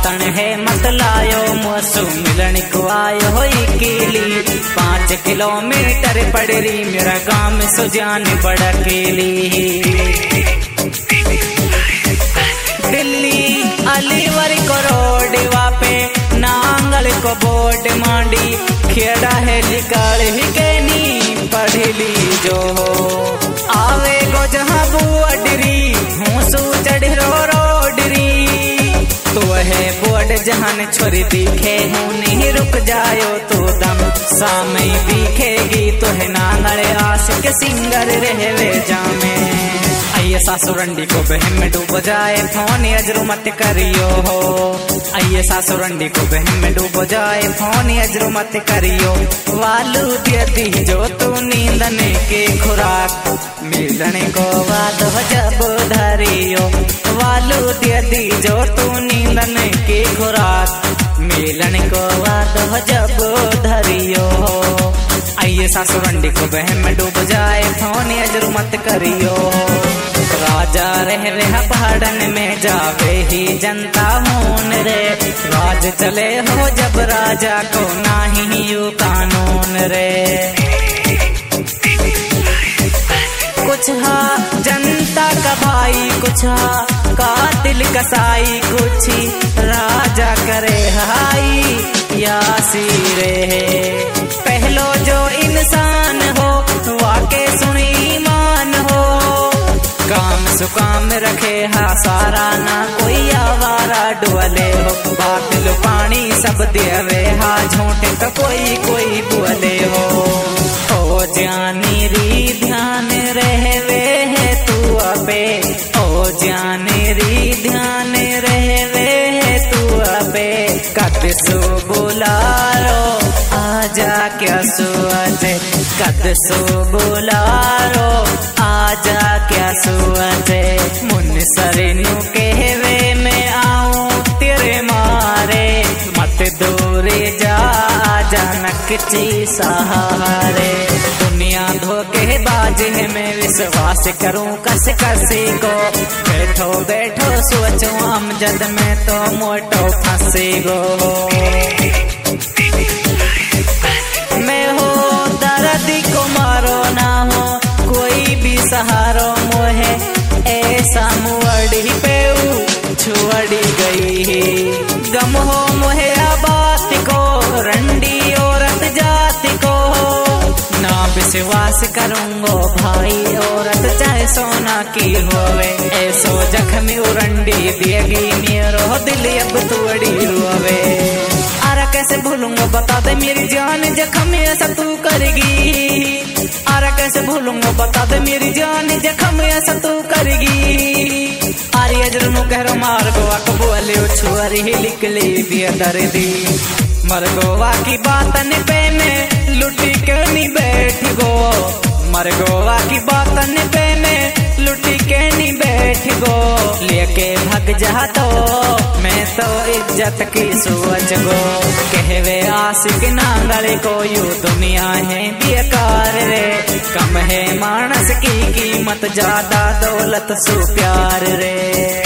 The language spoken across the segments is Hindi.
बातन है मत लायो मुसु मिलन को आयो हो केली 5 किलोमीटर पड़ रही मेरा गांव सुजान बड़केली दिल्ली अलीवर को रोड वापे नांगल को बोर्ड मांडी खेड़ा है निकाल ही के नी पढ़ली जो आवे गो जहाँ बुअडरी हूँ सू चढ़ रोडरी तो है बोर्ड जहान छोरी दिखे हूँ नहीं रुक जायो तो दम सामई दिखेगी तो है नांगल आस के सिंगर रहवे जामे आइए सासुरंडी को बहन में डूब जाए फोन अजरू मत करियो हो आइए सासुरंडी को बहन में डूब जाए फोन अजरू मत करियो वालू दी जो तू नींदने के खुराक मिलने को बाद जब धरियो वालू दी जो तू नींदने के खुराक मिलने को बाद जब धरियो आइए सासुरंडी को बहन में डूब जाए फोन अजरू मत करियो राजा रहवे पहाड़न में जावे ही जनता होन रे राज चले हो जब राजा को नाही यू कानून रे कुछ हा जनता का भाई कुछ हा कातिल कसाई कुछ राजा करे हाई या सिरे पहलो जो इंसान हो वाके सुनी ईमान हो काम सुकाम रखे हा सारा ना कोई आवारा डुअले हो बादल पानी सब देवे हा झूठे तो कोई बुअले हो ओ जानी री ध्यान रहवे है तू अबे ओ जानी री ध्यान रहवे है तू अबे कद सो बुलारो आजा क्या सुअजे कद सो बुलारो आजा क्या सुअजे मुन सरन्यू कहवे मैं आऊं तेरे मारे मत दूरे जा आजा नकची सहारे दुनिया धोखे बाज है मैं विश्वास करूं कस को बैठो बैठो सोचो अमजद में तो मोटो फंसे गो मैं हो दर्द को मारो ना हो कोई भी सहारो मोहे ऐसा मुअड़ी पे छुअड़ी गई गम हो मोहे बात को रंडी औरत जाति को ना विश्वास करूंगो भाई औरत चाहे सोना की होवे ऐसो जख्मी उरंडी दिएगी मेरो दिल अब तुअड़ी रोवे आरा कैसे भूलूंगा बता दे मेरी जान जख्म ऐसा तू करेगी आरा कैसे भूलूंगा बता दे मेरी जान जख्म ऐसा तू करेगी आरी अजरू कहरो मार गोवा को बोले छुअरी लिकली दिया दर्दी मर गोवा की बातन पे में लुटी के नी बैठ गो मर गोवा की बातन पे में लुटी के नी बैठ गो लेके भग जा तो मैं तो इज्जत की सोच गो कहवे आशिक नांगल को यू दुनिया है बेकार रे कम है मानस की कीमत ज्यादा दौलत सु प्यार रे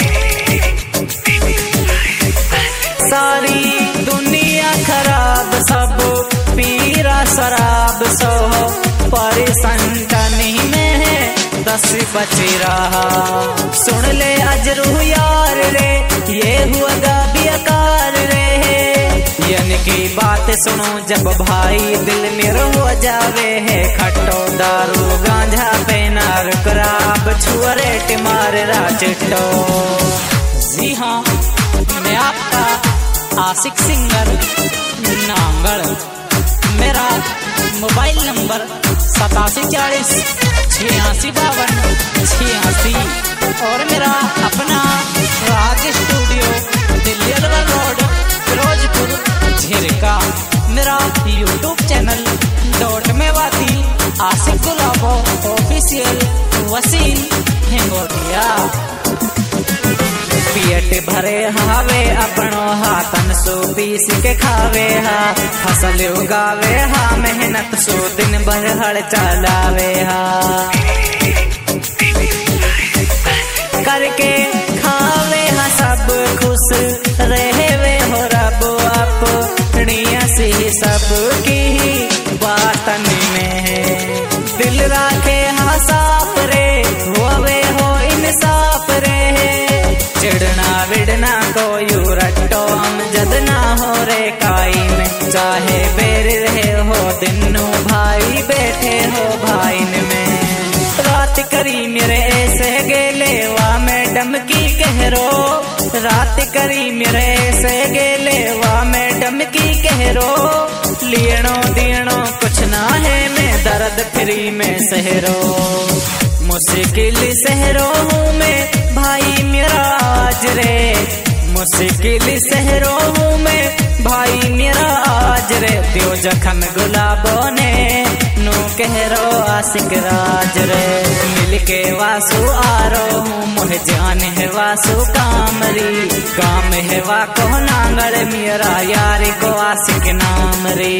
सारी दुनिया खराब सब पीरा शराब सो पर संतनी में है 10 बच रहा सुन ले अजरू यार रे ये हुआ बेकार रे यानी की बात सुनो जब भाई दिल में हो जावे है खट्टो दारू गांजा पे ना रुकरा अब छुअरे टिमार राचटो जी हाँ मैं आपका आशिक सिंगर नांगल मेरा मोबाइल नंबर 8740 8652 86 और मेरा अपना राज स्टूडियो दिल्ली रोड फिरोजपुर झिरका मेरा YouTube channel .Mewati Aashiq Gulabo official वसील हेंगोटिया पेट भरे हावे अपनो हाथन सो पीस के खावे हा फसल उगावे हा मेहनत सो दिन भर हड़ चलावे हा करके खावे हा सब खुश रहे वे को यू रट्टो अमजद ना हो रे काई में, चाहे बेर रहे हो दिनों भाई बैठे हो भाईन में। रात करी मेरे ऐसे गेले वा मैडम की कहरो, रात करी मेरे ऐसे गेले वा मैडम की कहरो, लेनो देनो कुछ ना है मैं दर्द फ्री में सहरो, मुश्किल सहरो हूँ मैं भाई मेरा आज रे, मुश्किल सहरो हूँ मैं भाई मेरा आज रे, दियो जखम गुलाबों ने नू कहरो आशिक राज रे, मिलके वासु आरो हूँ मोह जान है वासु कामरी, काम है वा को नांगड़ मेरा यार को आशिक नाम रे,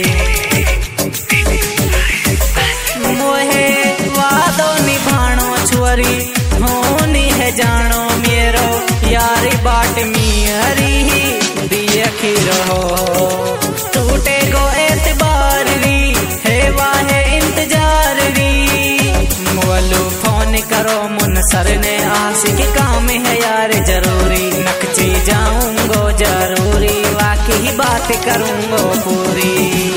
मोहे वादो निभाणो छुअरी होनी है जानो मेरो, यारी बाट मियरी दियखी रहो, टूटे गो एतबार री है वाहे इंतजार री, मोलू फोन करो मुन सर ने आशिक काम है यार जरूरी, नकची जाऊंगो जरूरी वाकई बात करूंगो पूरी।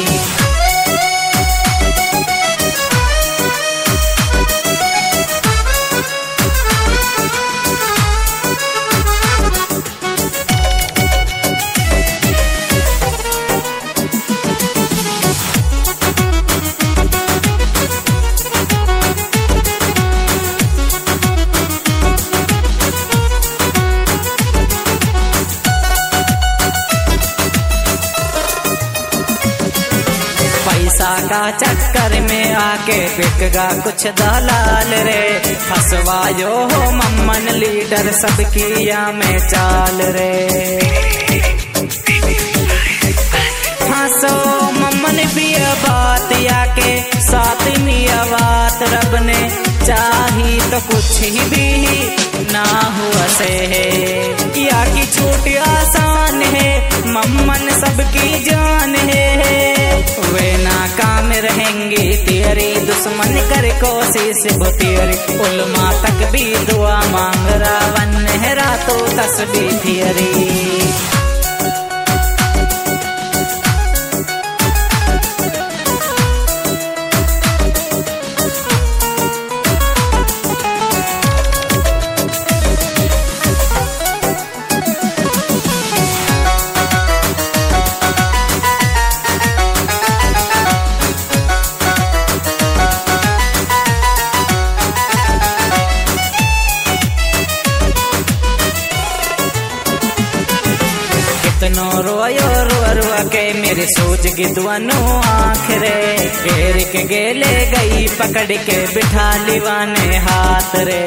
पैसा का चक्कर में आके बिकगा कुछ दलाल रे, फसवायो हो मम्मन लीडर सबकी या में चाल रे, फंसो मम्मन भी बात आके साथ मिया बात, रब ने चाही तो कुछ ही भी ना हुआ से है, या की छूट आसान है मम्मन सबकी जान है, वे नाकाम रहेंगे तेरी दुश्मन कर कोशिश वो तेरी, उल्मा तक भी दुआ मांग रावन है रातों तस्बीह तेरी। कितनो रोयो रुआ रुआ के मेरी सोच की दुआनो आँख रे, घेर के गेले गई पकड़ के बिठा लिवाने हाथ रे,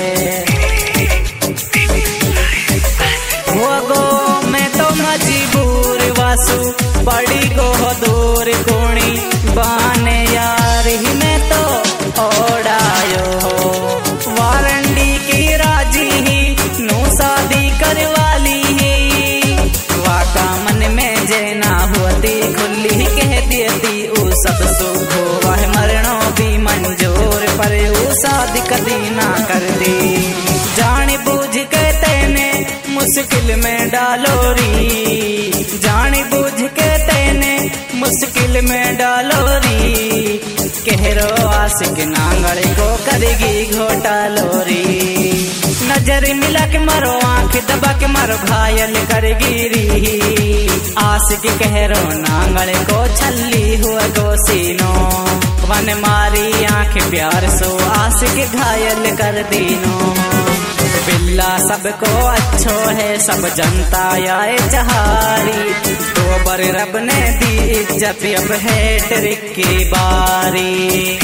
वो गो मैं तो मजबूर वासु बड़ी को दूर कोणी बहाने यार ही मैं तो ओढ़ायो हो, वारंडी की राजी ही नू शादी करवाली ही, वाका मन में जेना होती खुली कह देती ऊ सब सुख हो मरणों भी मंजूर, पर ऊ शादी कदी ना कर दी, जान बूझ के तेने मुश्किल में डालो री, जान बूझ के तेने मुश्किल में डालो री, कहरो आशिक नांगड़ को करेगी घोटालो री, नजर मिला के मारो आंख दबा के मारो घायल करेगी री, आशिक कहरो नांगड़ को छल्ली हुआ गोसीनो, वन मारी आंख प्यार सो आशिक घायल कर दीनो, बिल्ला सबको अच्छो है सब जनता आए चहारी, दो बर रब ने दी इज्जत अब है ट्रिक की बारी,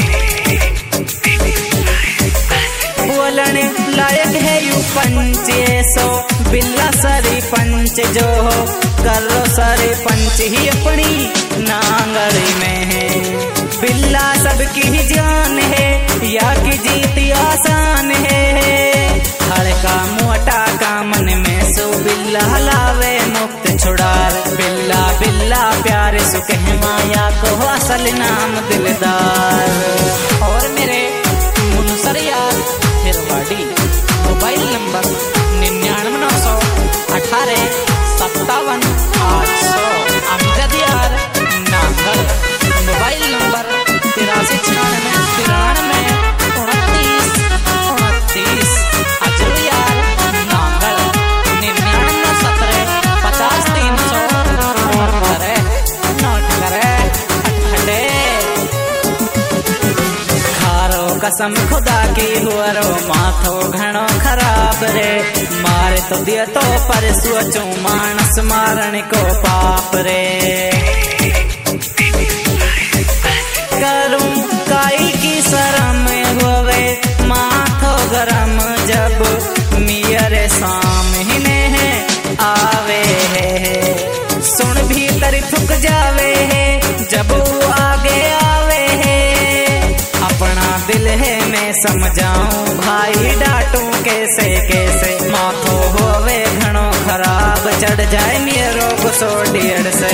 बोलन लायक है यू पंच सो बिल्ला सरी पंच जो हो, करो सरी पंच ही अपनी नांगड़ी में है, बिल्ला सबकी ही जान है या की जीत आसान है, हड़का मोटा का मन में सो बिल्ला लावे मुक्त छुड़ार, बिल्ला बिल्ला प्यार सुख माया को असल नाम दिलदार। और मेरे मुनसरिया फिरवाड़ी मोबाइल नंबर 99 918 कसम खुदा की हुअरो माथो घणो खराब रे मारे तो दिया तो पर सोचूं मानस मारण को पाप रे करूं काई की शरम होवे माथो गरम जब मेरे सामने है आवे है सुन भीतर थुक जावे है जब वो आगे आवे है अपना दिल है मैं समझाऊं भाई डांटूं कैसे कैसे माथो होवे घणो खराब चढ़ जाए मेरो गुस्सो डेढ़ से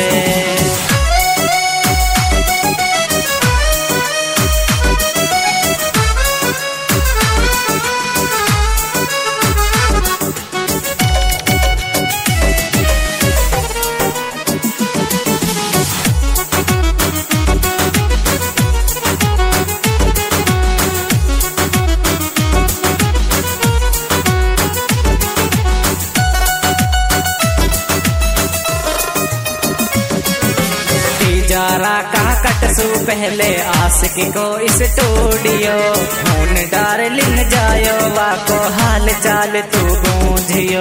जारा का कटसू पहले आशिक को इस टूडियो खून डार्लिंग जायो वाको हाल चाल तू गूंजियो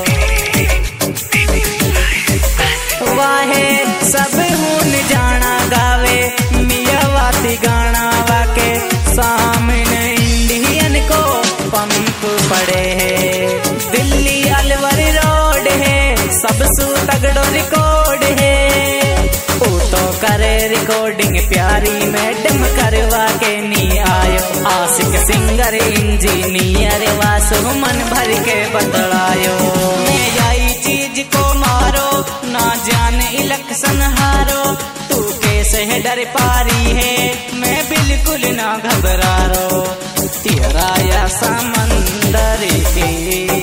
वाहे सब हुन जाना गावे मियावाती गाना वाके सामने इंडियन को पंप पड़े है दिल्ली अलवर रोड है सबसू तगड़ो रिकॉर्ड है तो करे रिकॉर्डिंग प्यारी मैडम करवा के नी आयो आशिक सिंगर इंजीनियर वासु मन भर के बतलायो मैं आई चीज को मारो ना जाने इलेक्शन हारो तू कैसे है डर पारी है मैं बिल्कुल ना घबरा रो तेरा या समंदर की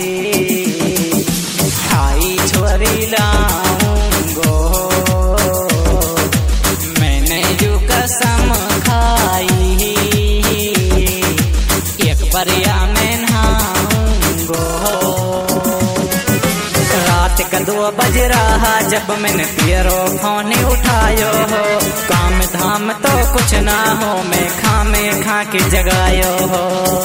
खाई छोरी लाऊंगो कसम खाई एक बरिया में नहाऊंगो रात का 2 बज रहा जब मैंने तेरो फोन उठायो हो काम धाम तो कुछ ना हो मैं खामे खा के जगायो हो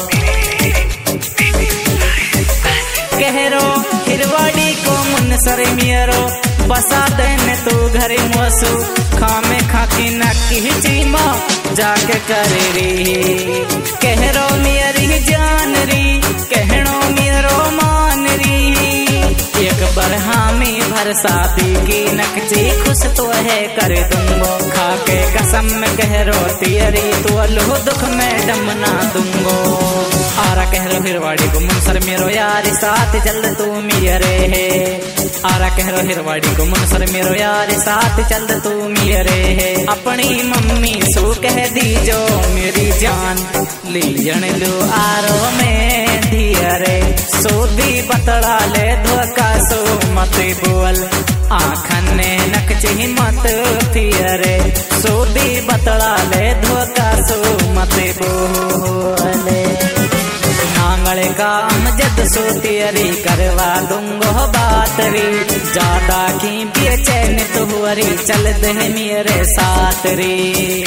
कहरो हिरवाड़ी को मुनसर मेरो बसा देने तू घरे मोसू खामे खाकी नकी चीमा जाके करे री कहरो मेरी जान री कहनो मेरो मान री एक बार हामी भर शादी की नकची खुश तो है कर दूंगो खाके कसम में कहरो तेरी तू अल्लाह दुख में डम ना दूंगो आरा कहरो हिरवाड़ी को मुनसर मेरो यार साथ जल्द तू मेरे है आरा कहरो हिरवाड़ी को मुनसर मेरो यार साथ चल तू मेरे है अपनी मम्मी सो कह दीजो मेरी जान लीजन लो आरो में धीरे सोदी बतड़ा ले धोखा सो मत बोल आखन ने नकची मत फिरे सोदी बतड़ा ले धोखा सो मत बोले नांगले का अमजद सो तेरी करवा दूंगो बात री ज्यादा की बेचैन तो हुरी चल दे मेरे साथ री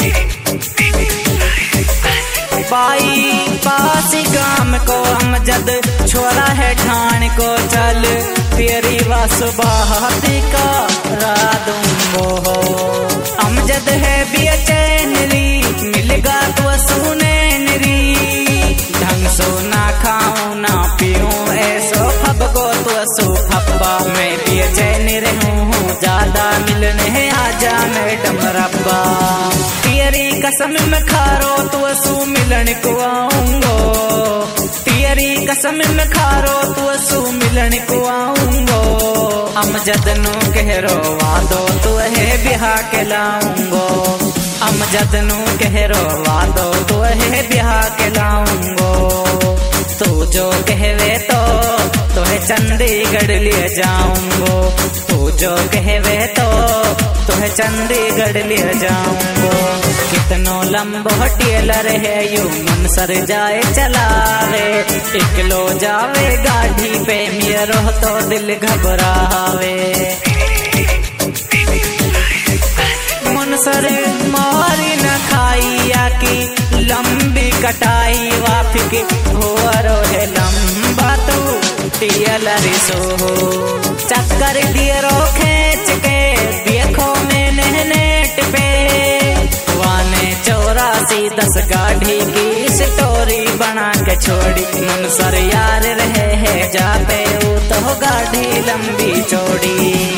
बाई पास गाम को अमजद छोरा है ठान को चल तेरी वासुबात का रादूंगो अमजद है बेचैन री मिलगा तो सुनैन री ढंग सो ना खाऊं ना पीऊं ऐसो फबगो तो सो फब्बा मैं बेचैन रहूं ज्यादा मिलने आजा मैडम रब्बा तेरी कसम में खारो तो सू मिलन को आऊंगो तेरी कसम में खारो तो सू मिलन को आऊंगो अमजद नो कहरो वादो तो है बिहा के लाऊंगो अमजद नो कहरो वादो तो है बिहा के लाऊंगो तू जो कहवे तो है चंडीगढ़ ले जाऊंगो तू जो कहवे तो है चंडीगढ़ ले जाऊंगो कितनो लंबो टेलर है यू मुनसर जाए चलावे इकलो जावे गाड़ी पे मेरो तो दिल घबरावे मुनसर मारी न खाइया की लंबी कटा के हो है लंबा तू टियल रिसो चक्कर दिए रो खींच के देखो मैंने नेट पे 84 गाड़ी की स्टोरी बना के छोड़ी मुनसर यार रहे है जा पे तो गाड़ी लंबी चौड़ी।